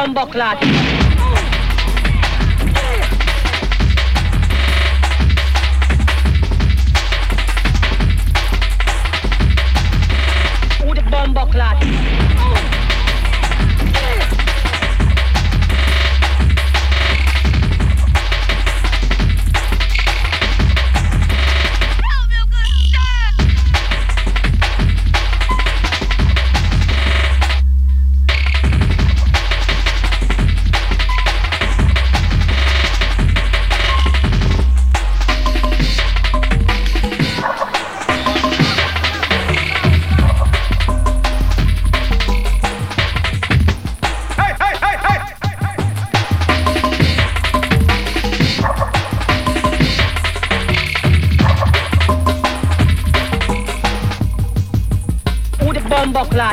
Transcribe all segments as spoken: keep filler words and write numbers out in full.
bumbo clot. Who the bumbo clot? Bumbo clot.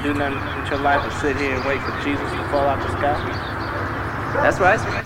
gonna do nothing with your life but sit here and wait for Jesus to fall out the sky? That's right.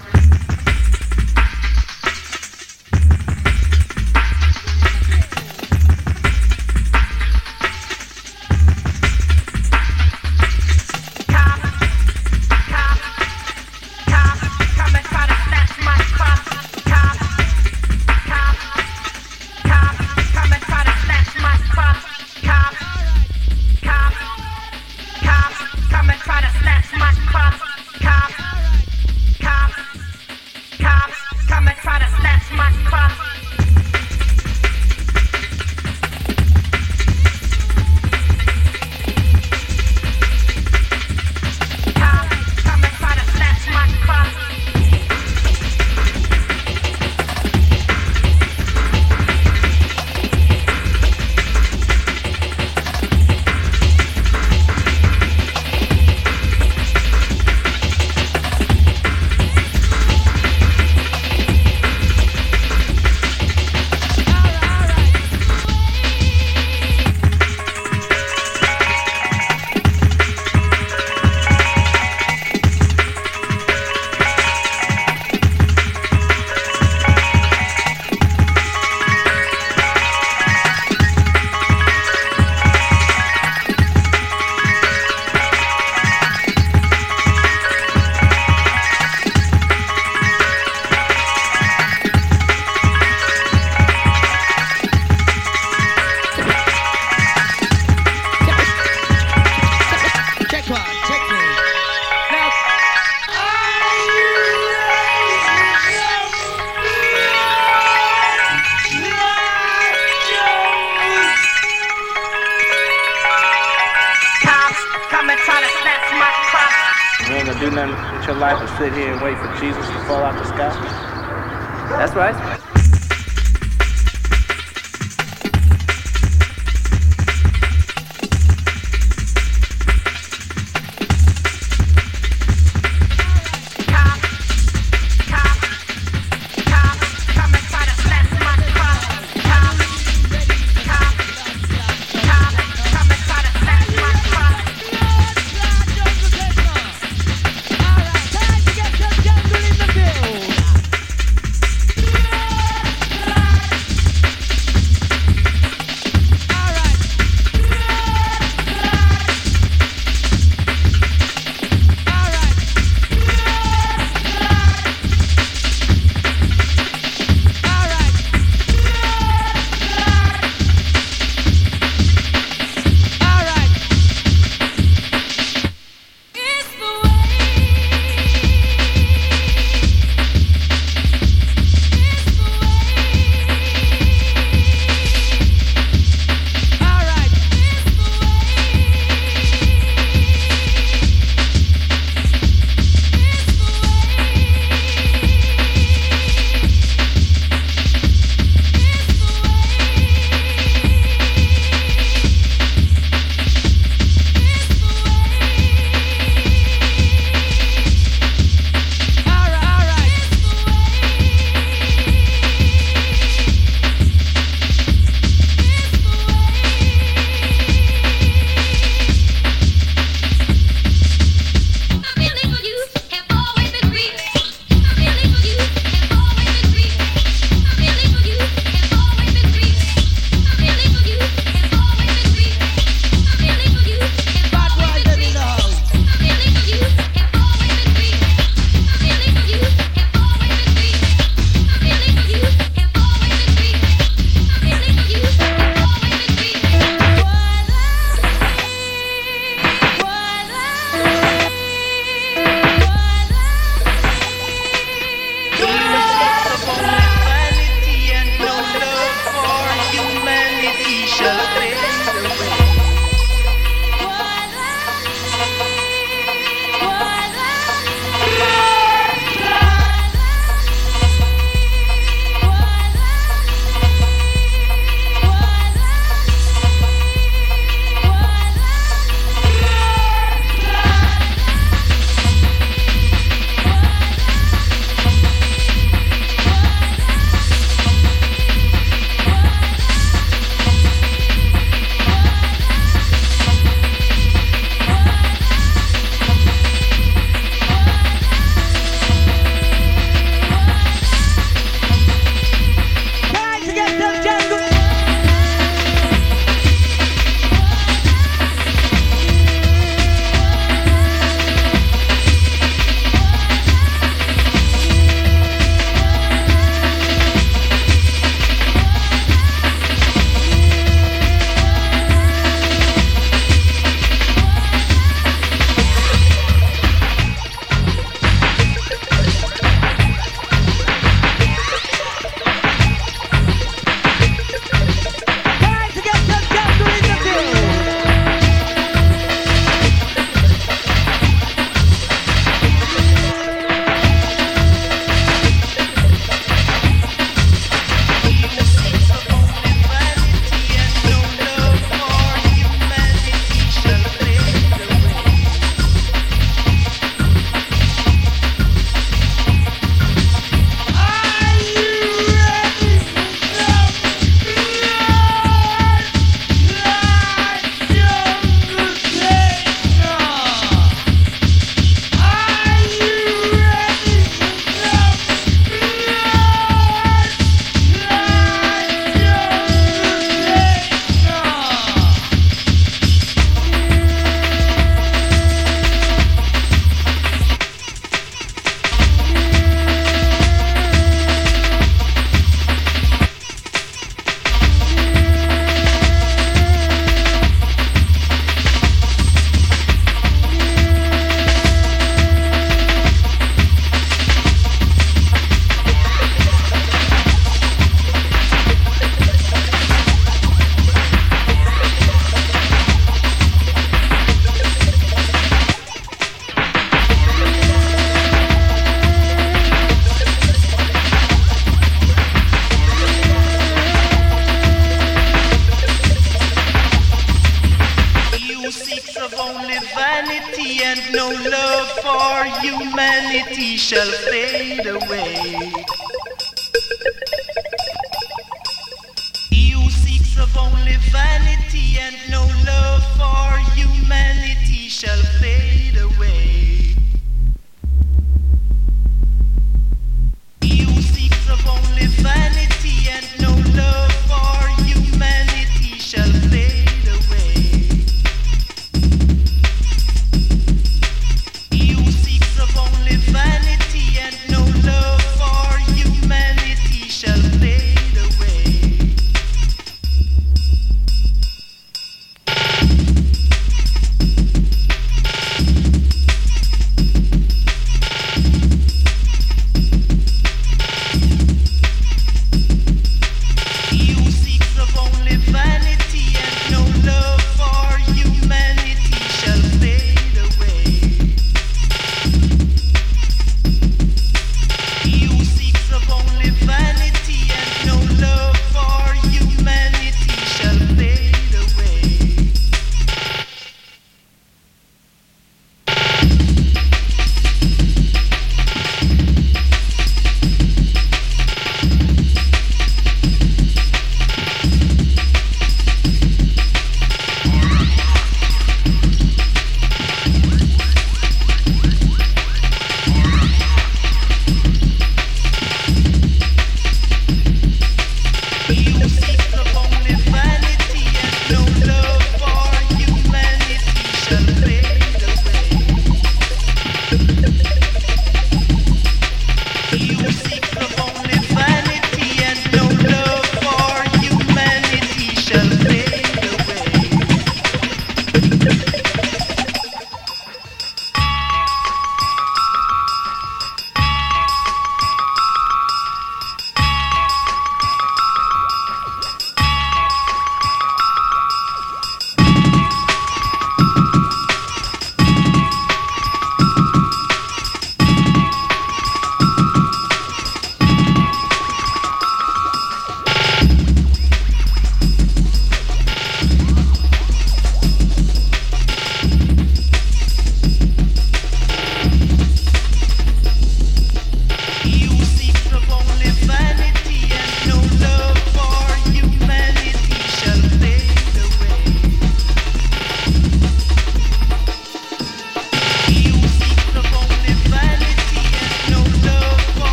Do nothing with your life but sit here and wait for Jesus to fall out the sky? That's right. Time to get some jungle in the field. vanity and no love for humanity shall fade away. He who seeks of only vanity and no love for humanity shall fade away. He who seeks of only vanity and no love for humanity shall fade away. He who seeks of only vanity and no love for humanity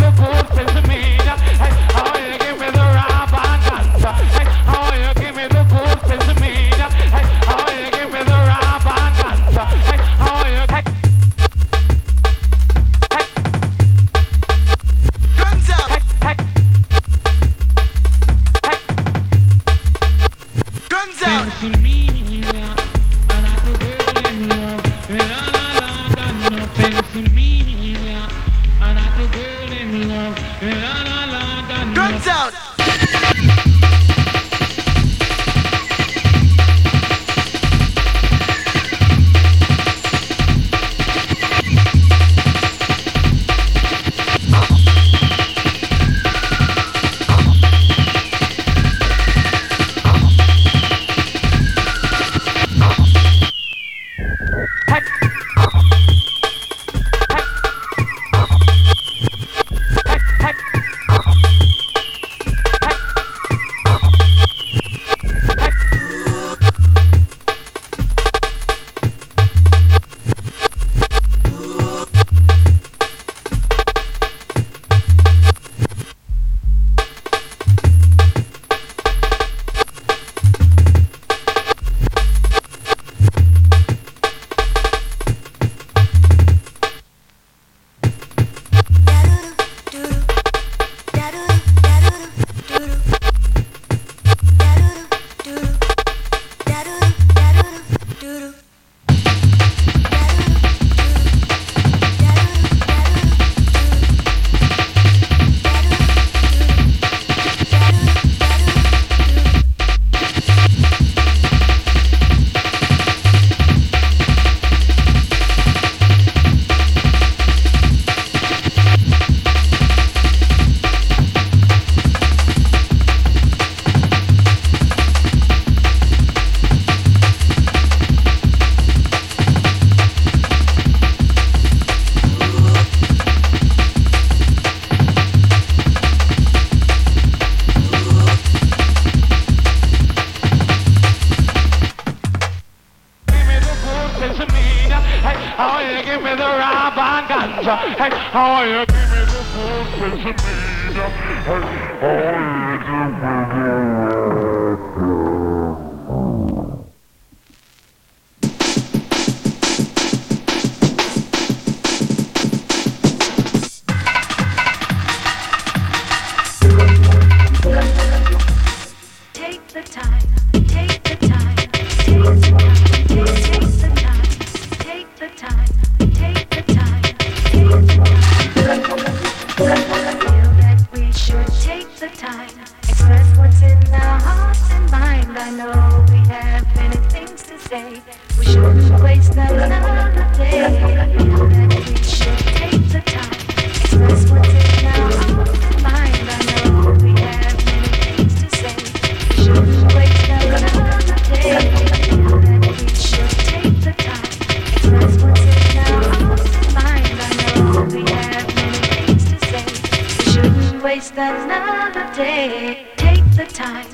the good sesame? Hey, how you give me the rub and ganja? Hey, how you give me the good sesame? Hey, how you give me the rub and ganja? Hey, how you hey. Guns out. Hey, hey. Guns out. Guns out. How you give me the rub and ganja? Hey, how you give me the food sesame? Hey, how you give me the Take the time, take the time, take the time, take the time, take the time, take the time, take the time. I feel that we should take the time, express what's in our hearts and mind. I know we have many things to say. We shouldn't waste another day. I feel that we should take the time, express what's in our hearts and mind. I know we have many things to say. We shouldn't waste another day. I feel that we should take the time, express what's in our hearts and mind. I know we have many things to say. We shouldn't waste another day. Take the time.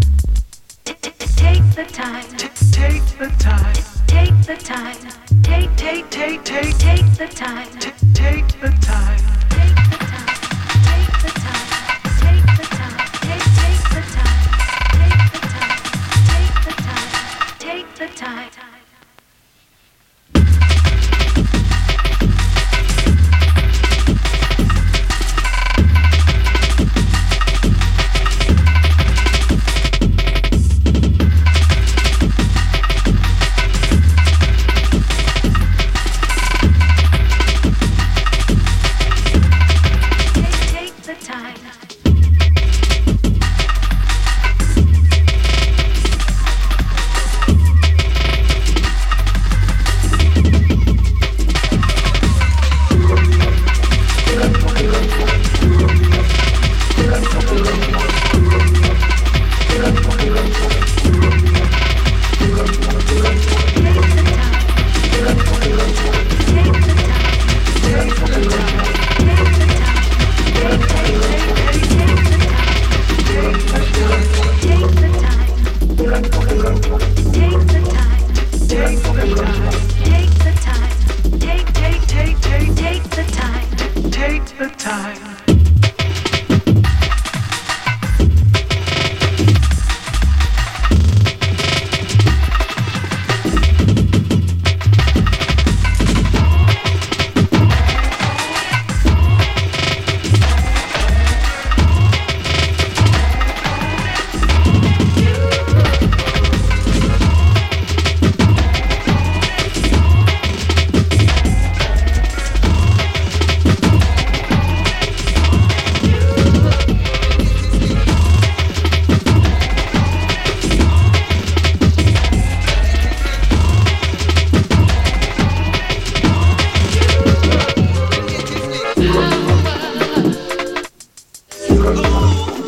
Take the time. Take the time. Take the time. Take take take take take the time. Take the time. Take the time. Take the time. Take the time. Take take the time. Take the time. Take the time. Take the time.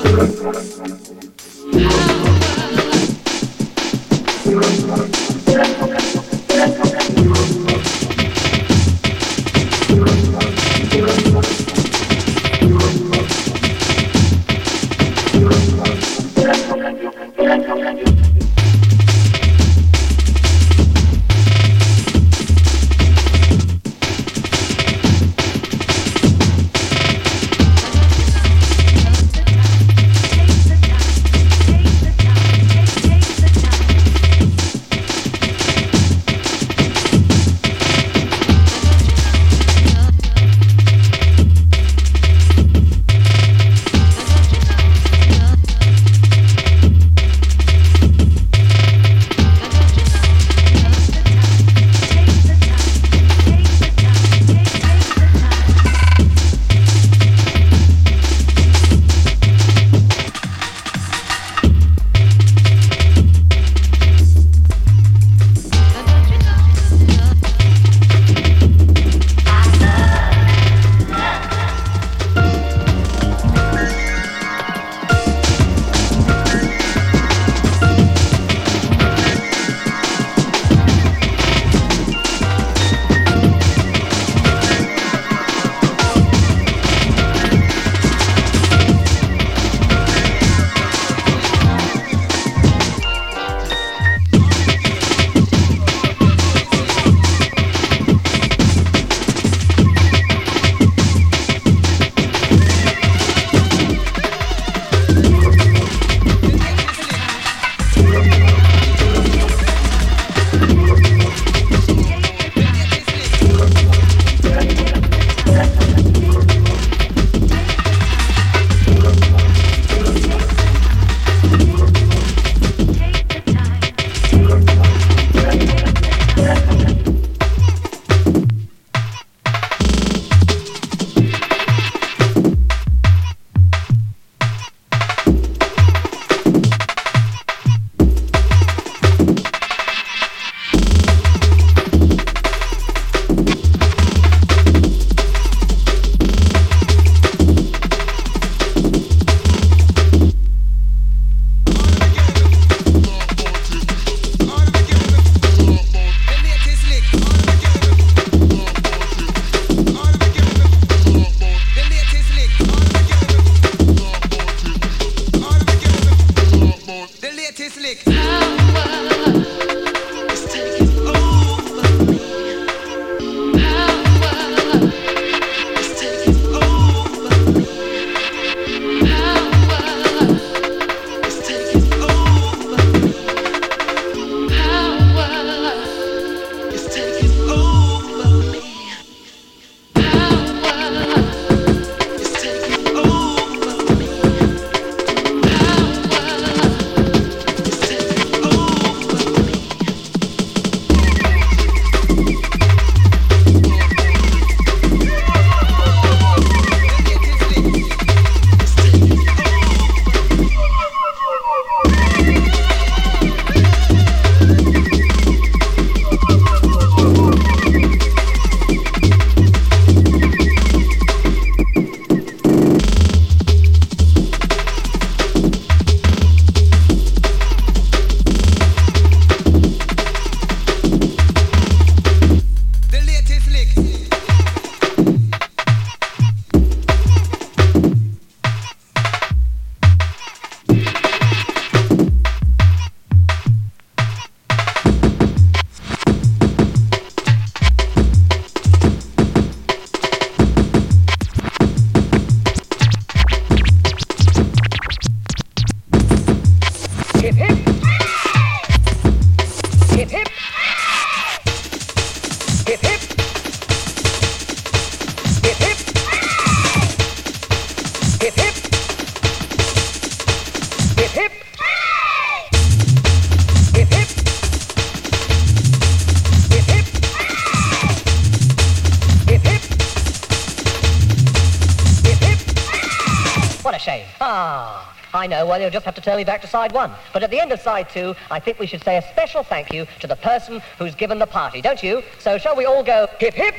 shame. Ah, I know, well, you'll just have to turn me back to side one. But at the end of side two, I think we should say a special thank you to the person who's given the party, don't you? So shall we all go hip hip?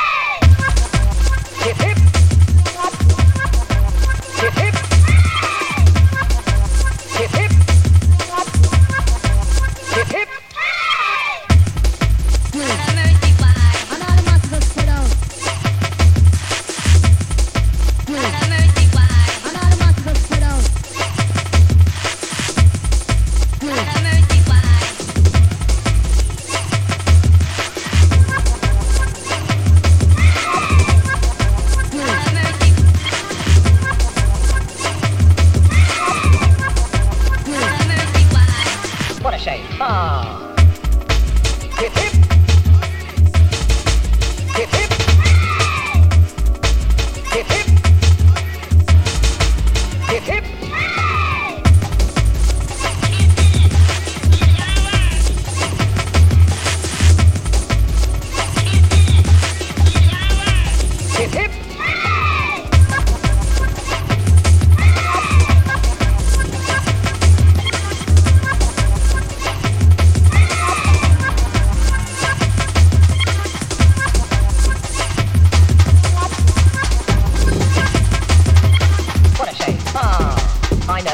Hip hip? Hip hip?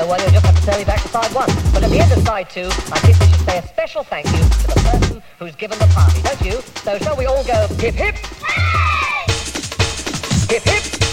know, well, you'll just have to turn me back to side one. But at the end of side two, I think we should say a special thank you to the person who's given the party, don't you? So shall we all go hip hip? Hip hip?